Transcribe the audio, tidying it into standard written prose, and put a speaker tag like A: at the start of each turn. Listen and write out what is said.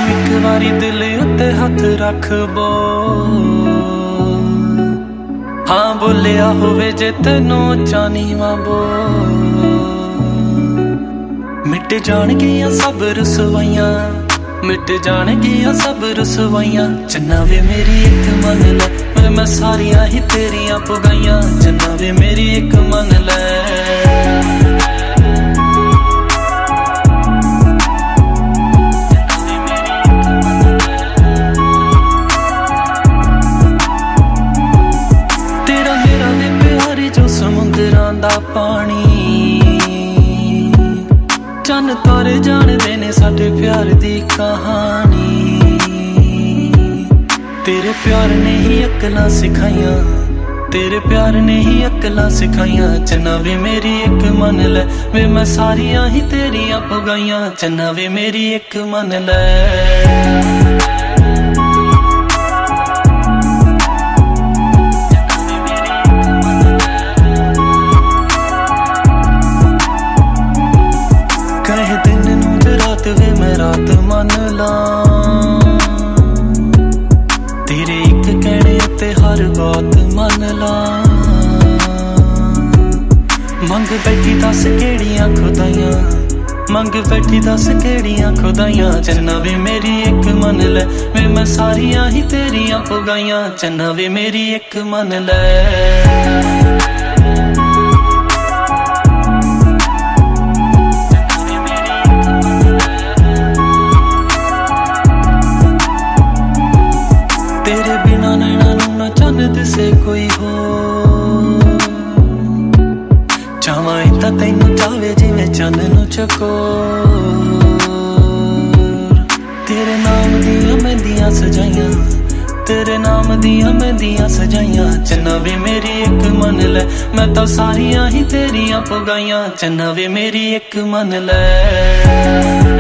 A: एक बारी दिल उत्ते हाथ रख बो, हाँ बोलिया होवे जे तेनों चानी मांबो। मिट जाणगियां सब रसवाइयां, मिट जाणगियां सब रसवाइयां। चन्ना वे मेरी एक मन लै, मैं सारियां ही तेरियां पुगाइयां। चन्ना वे मेरी एक मन लै, पानी चन तारे जानदे ने साडे प्यार दी कहानी। तेरे प्यार ने ही अकलां सिखाइयां, तेरे प्यार ने ही अकलां सिखाइयां। चन्ना वे मेरी एक मन लै, वे मैं सारियां ही तेरियां पुगाइयां। चन्ना वे मेरी एक मन लै, रात मन ला तेरे एक कहने ते हर बात मन ला। मंग बैठी दस केड़ियां खुदाइयां, मंग बैठी दस केड़ियां खुदाइयां। चन्ना वे मेरी एक मन लै, वे मैं सारियां ही तेरियां पुगाइयां। चन्ना वे मेरी एक मन लै, तेरे बिना नैना नू ना चन दिसे कोई हो। चावां इत्ता तैनू चावे जिवें चन नू चकोर। तेरे नाम दियां मेहंदियां सजाइयां, तेरे नाम दियां मेहंदियां सजाइयां। चन्ना वे मेरी एक मन लै, मैं तां सारियां ही तेरियां पुगाइयां। चन्ना वे मेरी एक मन लै।